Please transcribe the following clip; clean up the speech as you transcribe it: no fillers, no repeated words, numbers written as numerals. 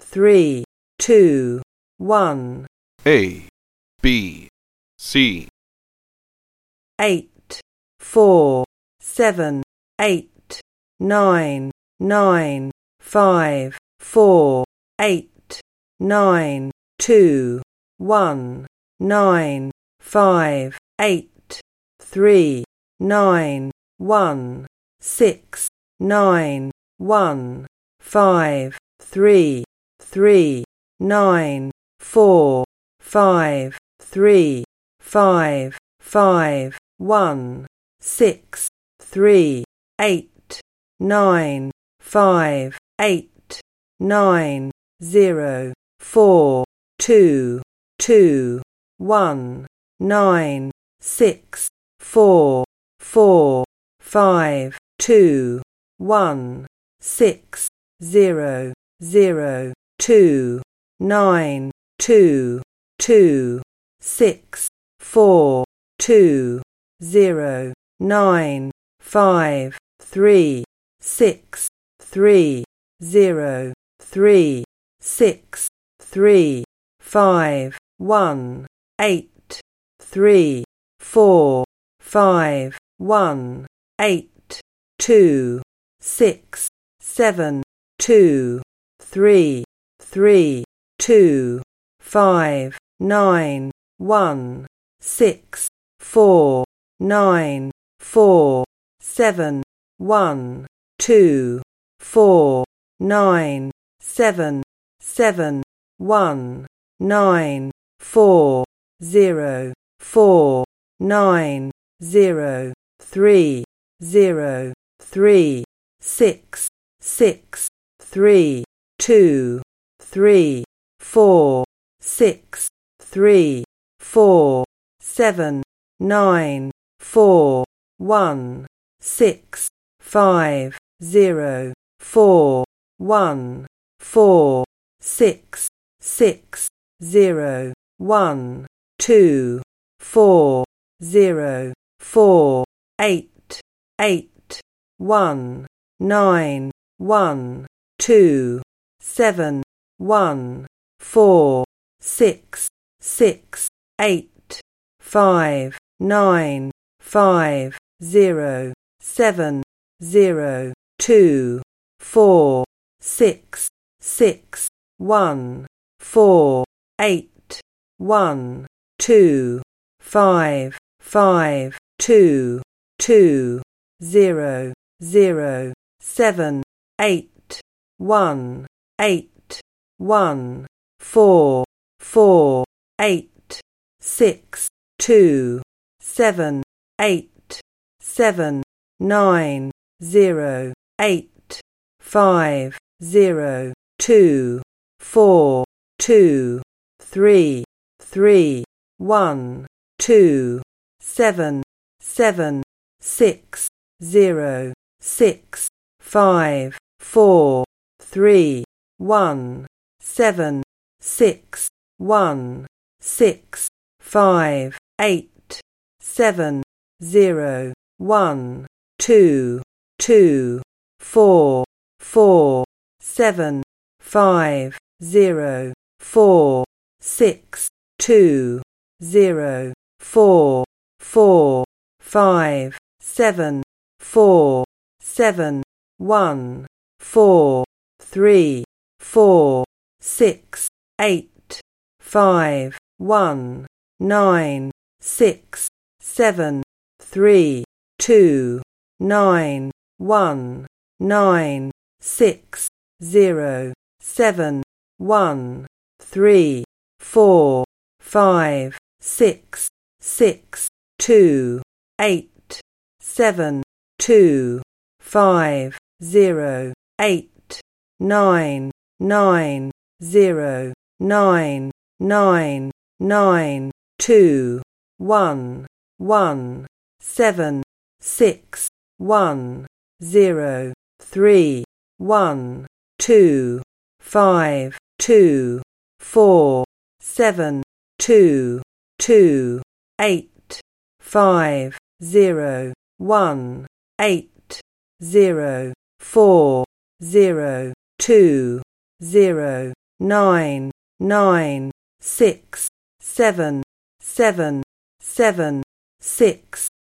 3, 2, 1. A, B, C. 8, 4, 7, 8, 9, 9, 5, 4, 8, 9, 2, 1, 9, 5, 8, 3, 9, 1, 6, 9, 1, 5, 3, 3, 9, 4, 5, 3, 5, 5, 1, 6, 3, 8, 9, 5, 8, 9, 0, 4, 2, 2, 1, 9, 6, 4, 4, 5, 2, 1, 6, 0, 0, 2, 9, 2, 2, 6, 4, 2, 0, 9, 5, 3, 6, 3, 0, 3, 6, 3, 5, 1, 8, 3, 4, 5, 1, 8, 2, 6, 7, 2, 3, 3, 2, 5, 9, 1, 6, 4, 9, 4, 7, 1, 2, 4, 9, 7, 7, 1, 9, 4, 0, 4, 9, 0, 3, 0, 3, 6, 6, 3, 2, 3, 4, 6, 3, 4, 7, 9, 4, 1, 6, 5, 0, 4, 1, 4, 6, 6, 0, 1, 2, 4, 0, 4, 8, 8, 1, 9, 1, 2, 7, 1, 4, 6, 6, 8, 5, 9, 5, 0, 7, 0, 2, 4, 6, 6, 1, 4, 8, 1, 2, 5, 5, 2, 2, 0, 0, 7, 8, 1, 8, 1, 4, 4, 8, 6, 2, 7, 8, 7, 9, 0, 8, 5, 0, 2, 4, 2, 3, 3, 1, 2, 7, 7, 6, 0, 6, 5, 4, 3, 1, 7, 6, 1, 6, 5, 8, 7, 0, 1, 2, 2, 4, 4, 7, 5, 0, 4, 6, 2, 0, 4, 4, 5, 7, 4, 7, 1, 4, 3, 4, 6, 8, 5, 1, 9, 6, 7, 3, 2, 9, 1, 9, 6, 0, 7, 1, 3, 4, 5, 6, 6, 2, 8, 7, 2, 5, 0, 8, 9, 9, 0, 9, 9, 9, 2, 1, 1, 7, 6, 1, 0, 3, 1, 2, 5, 2, 4, 7, 2, 2, 8, 5, 0, 1, 8, 0, 4, 0, 2, 0, 9, 9, 6, 7, 7, 7, 6.